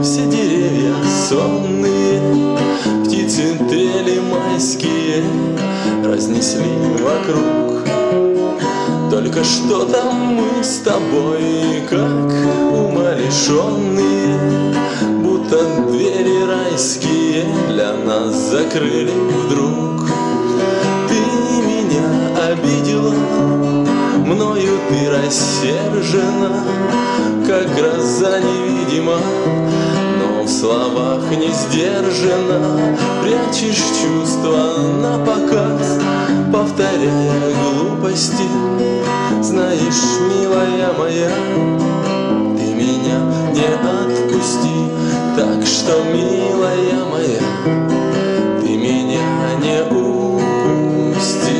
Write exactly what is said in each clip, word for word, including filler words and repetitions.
все деревья сонные, птицы трели майские разнесли вокруг. Только что там мы с тобой, как умалишенные, будто двери райские для нас закрыли вдруг. Ты меня обидела, мною ты рассержена, как гроза невидима, но в словах не сдержана. Прячешь чувства напоказ, повторяя глупости. Знаешь, милая моя, ты меня не отпусти. Так что, милая моя, ты меня не упусти.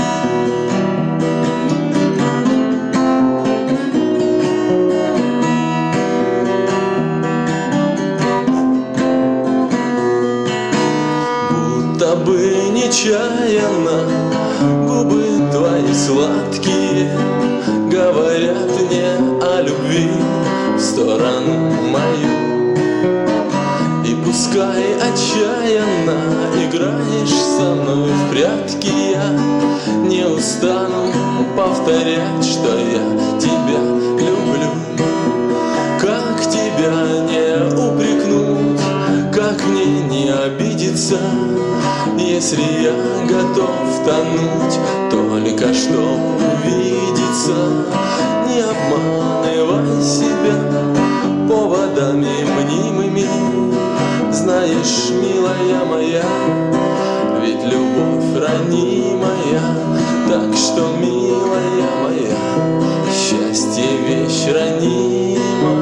Будто бы нечаянно губы твои сладкие говорят мне о любви в сторону мою. И пускай отчаянно играешь со мной в прятки, я не устану повторять, что я тебя люблю. Как тебя не упрекнуть, как мне не обидеться, если я готов тонуть, только чтоб увидеться. Не обманывай себя поводами мнимыми. Знаешь, милая моя, ведь любовь ранимая. Так что, милая моя, счастье вещь ранимая.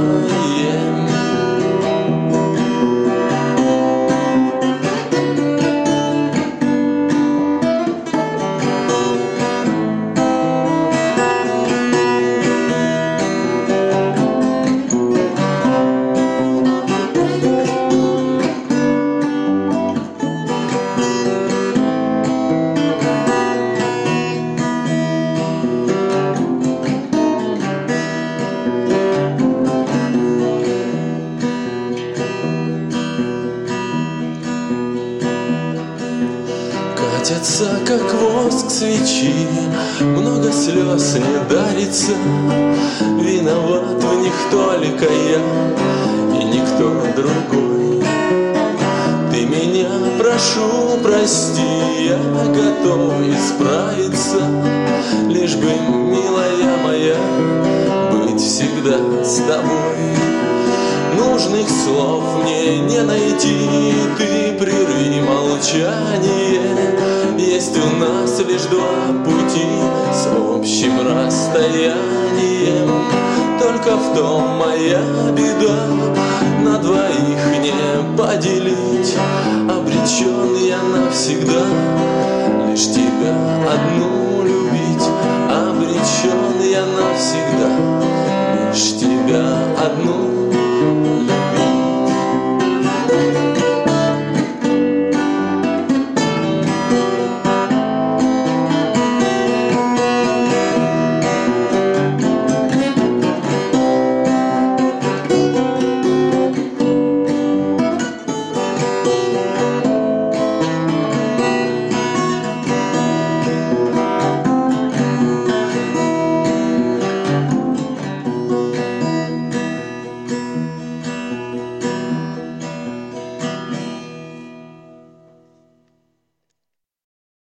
Катятся, как воск свечи, много слез не дарится. Виноват в них только я и никто другой. Ты меня, прошу, прости, я готов исправиться, лишь бы, милая моя, быть всегда с тобой. Нужных слов мне не найти, ты прерви молчание. Есть у нас лишь два пути с общим расстоянием. Только в том моя беда, на двоих не поделить. Обречен я навсегда лишь тебя одну любить. Обречен я навсегда лишь тебя одну